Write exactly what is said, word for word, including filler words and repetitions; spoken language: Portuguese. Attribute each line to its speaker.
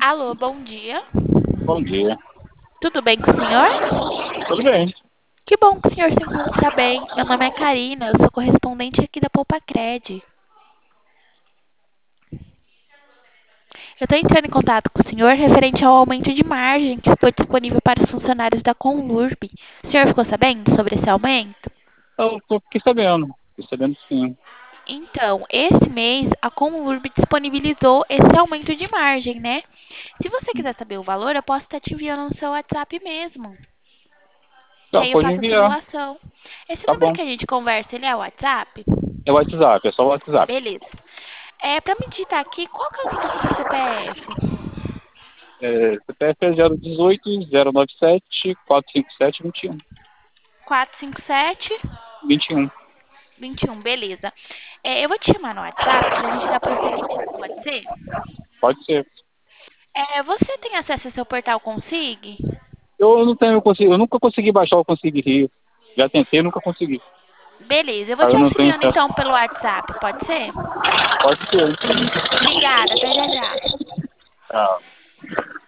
Speaker 1: Alô, bom dia.
Speaker 2: Bom dia.
Speaker 1: Tudo bem com o senhor?
Speaker 2: Tudo bem?
Speaker 1: Que bom que o senhor se encontra bem. Meu nome é Karina, eu sou correspondente aqui da Poupa-Cred. Eu estou entrando em contato com o senhor referente ao aumento de margem que ficou disponível para os funcionários da Conlurb. O senhor ficou sabendo sobre esse aumento?
Speaker 2: Eu tô, fiquei sabendo. Fiquei sabendo sim.
Speaker 1: Então, esse mês a Conlurb disponibilizou esse aumento de margem, né? Se você quiser saber o valor, eu posso estar te enviando no seu WhatsApp mesmo. Que
Speaker 2: Tá,
Speaker 1: aí eu
Speaker 2: pode
Speaker 1: faço a
Speaker 2: enviar.
Speaker 1: simulação. Esse
Speaker 2: Tá
Speaker 1: número
Speaker 2: bom.
Speaker 1: que a gente conversa, ele é o WhatsApp?
Speaker 2: É o WhatsApp, é só o WhatsApp.
Speaker 1: Beleza. É, pra me digitar aqui, qual que é o número do seu C P F?
Speaker 2: É, C P F é zero dezoito, zero nove sete, quatro cinco sete, vinte e um.
Speaker 1: quatro cinco sete,
Speaker 2: vinte e um.
Speaker 1: vinte e um, beleza. É, eu vou te chamar no WhatsApp pra gente dar prosseguimento, pode ser?
Speaker 2: Pode ser.
Speaker 1: É, você tem acesso ao seu portal Consig?
Speaker 2: Eu não tenho, eu, consigo, eu nunca consegui baixar o Consigo Rio. Já tentei, nunca consegui.
Speaker 1: Beleza, eu vou
Speaker 2: Aí
Speaker 1: te
Speaker 2: eu não tenho
Speaker 1: auxiliando
Speaker 2: acesso.
Speaker 1: então pelo WhatsApp, pode ser?
Speaker 2: Pode ser.
Speaker 1: Obrigada, até já já.
Speaker 2: Ah.